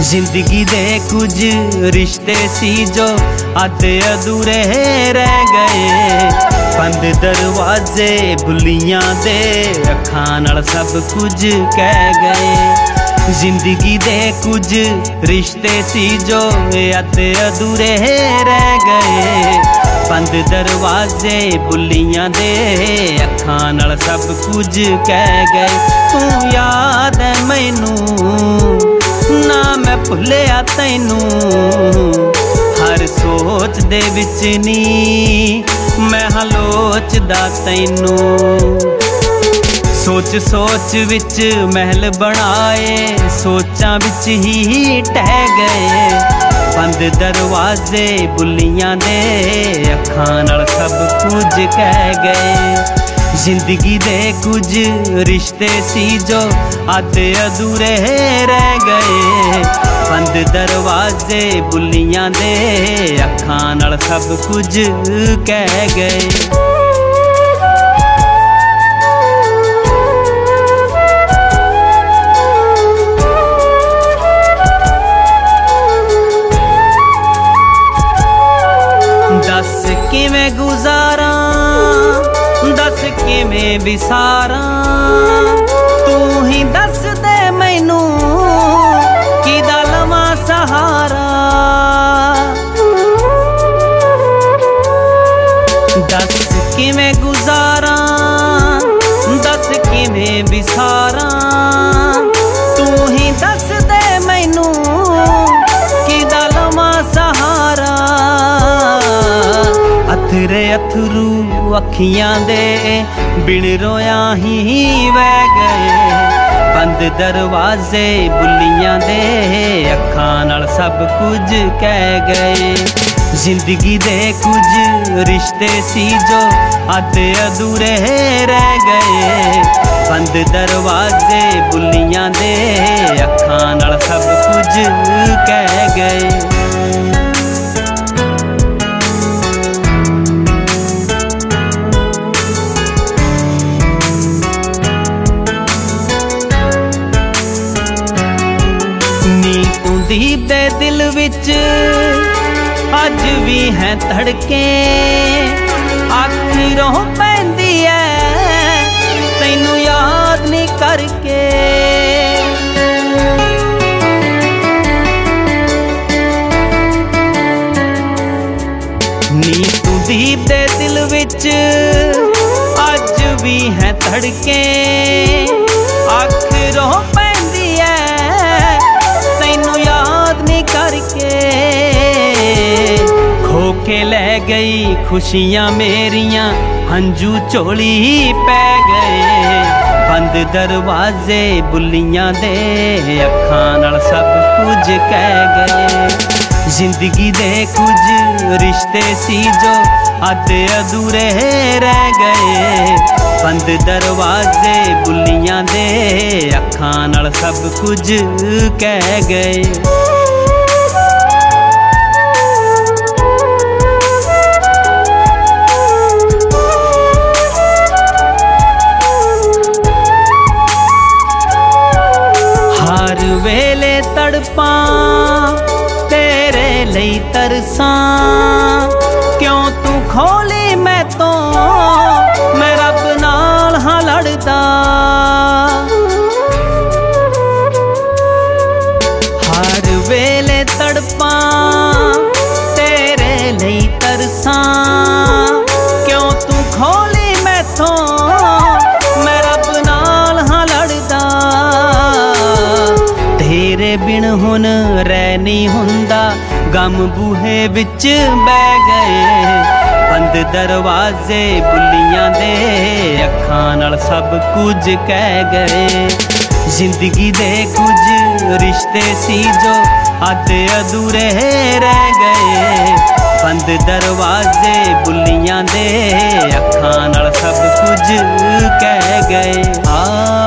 जिंदगी दे कुछ रिश्ते सी जो अधे अधूरे रह गए। बंद दरवाजे बुलियां दे अखां नाल सब कुछ कह गए। जिंदगी दे कुछ रिश्ते सी जो अधे अधूरे रह गए। बंद दरवाजे बुलियां दे अखां नाल सब कुछ कह गए। तू याद है मैनू ना मैं भुलिया तैनू, हर सोच दे विच नी मैं हलोचदा तैनू। सोच सोच विच महल बनाए सोचां विच ही टह गए। बंद दरवाजे बुलियां दे अखां नाल सब कुछ कह गए। जिंदगी दे कुछ रिश्ते सी जो अधे अधूरे रह गए। बंद दरवाजे बुलियां दे अखां नाल सब कुछ कह गए। दस किवें गुजारा दस किवें विसारा, तू ही दस दे मैनू किदा लवां सहारा। दस किवें गुजारा दस किवें विसारा, तू ही दस दे मैनू किदा लवां सहारा। अथरे अथरू अखियां दे बिन रोया ही वह गए। बंद दरवाजे बुलियां दे अखां नाल सब कुछ कह गए। जिंदगी दे कुछ रिश्ते सी जो अधे अधूरे रह गए। बंद दरवाजे बुलियां दे अखां नाल सब कुछ कह गए। दीप दे दिल विच अज भी है धड़के, आखिरों पैंदी है तैनू याद नहीं करके। नी तू दीप दे दिल विच अज भी है धड़के, आखिरों पैंदी है तैनू याद नहीं करके। खो के ले गई खुशियां मेरियां हंजू चोली पै गए। बंद दरवाजे बुलियां दे अखां नाल सब कुछ कह गए। जिंदगी दे कुछ रिश्ते सी जो अधे अधूरे रह गए। बंद दरवाजे बुलियां दे अखां नाल सब कुछ कह गए। हर वेले तड़पां तेरे लई तरसां, क्यों तू खोली मैं तो मैं रब नाल हां लड़दा। हर वेले तड़पां तेरे लई तरसां, क्यों तू खोली मैं तो मैं रब नाल हां लड़दा। तेरे बिन हुन रह नहीं हुंदा गम बूहे विच बह गए। बंद दरवाजे बुलियां दे अखां नाल सब कुछ कह गए। जिंदगी दे कुछ रिश्ते सी जो अधे अधूरे रह गए। बंद दरवाजे बुलियां दे अखां नाल सब कुछ कह गए।